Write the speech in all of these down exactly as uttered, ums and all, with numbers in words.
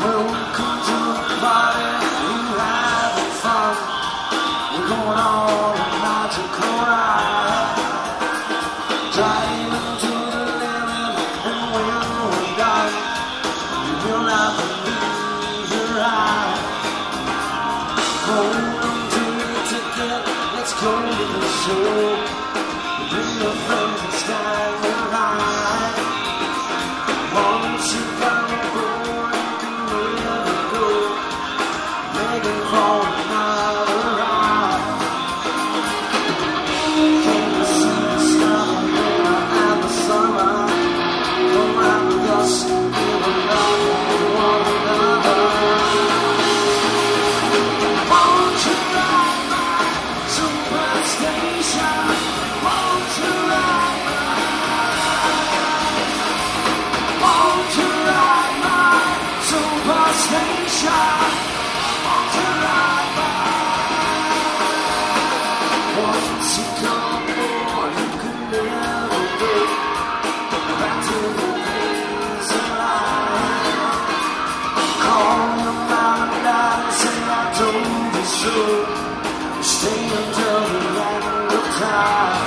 Welcome to the party, we're having fun. We're going on a magical ride. Driving to the limit, and when we're done, you will not believe your ride. Hold on to your ticket, let's go to the show. Bring your friends and stand in line. Once you come aboard, you can never go. Begging for another ride. Can you see the sky winter and the summer? Come round with us, we will love one another. Won't you ride my superstation? Won't you ride my, won't you ride my superstation? Won't you ride my, once you come aboard, you can never go back to the days of life. Call your mom and dad and say I told you so. Stay until the end of time.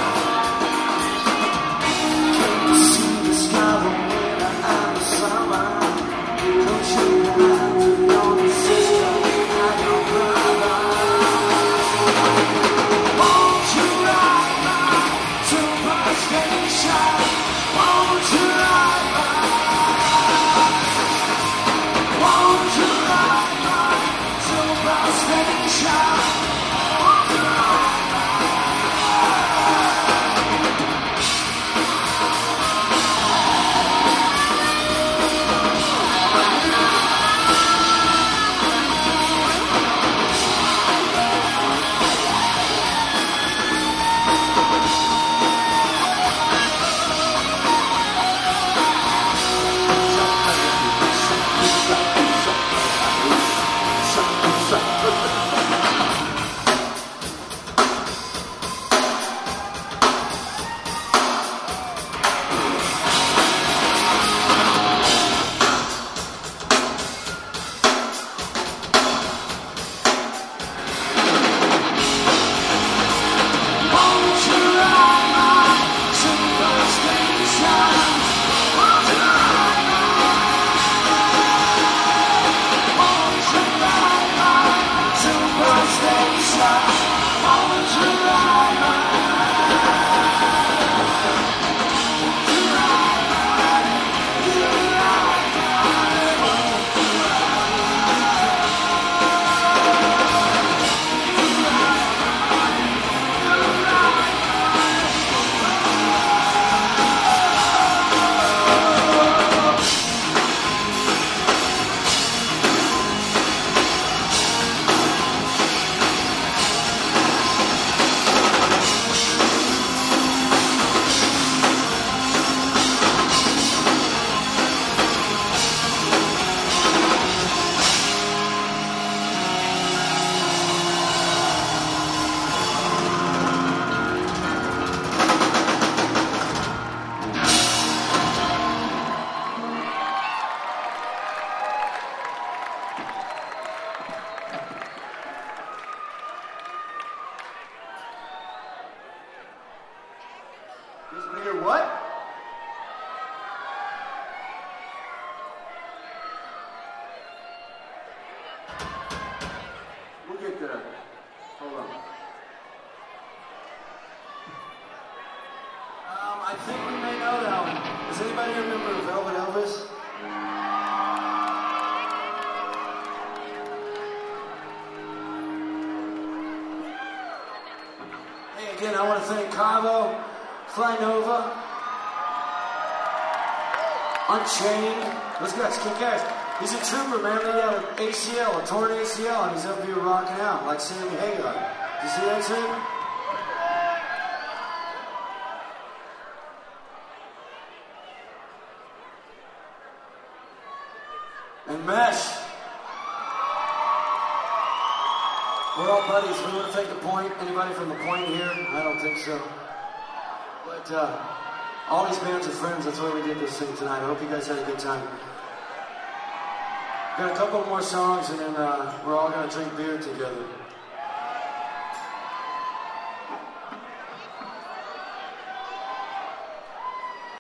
Can you see the sky, the winter and the summer? Don't you have to know your sister and your brother? Won't you ride my superstation? Won't you ride my, won't you ride my superstation? Won't you ride Unchained. Those guys kick ass. He's a trooper, man. They got an A C L, a torn A C L, and he's up here rocking out like Sammy Hagar. Did you see that too? And Mesh. We're all buddies. We want to take the point. Anybody from the point here? I don't think so. But uh, all these bands are friends. That's why we did this thing tonight. I hope you guys had a good time. Got a couple more songs and then uh, we're all going to drink beer together.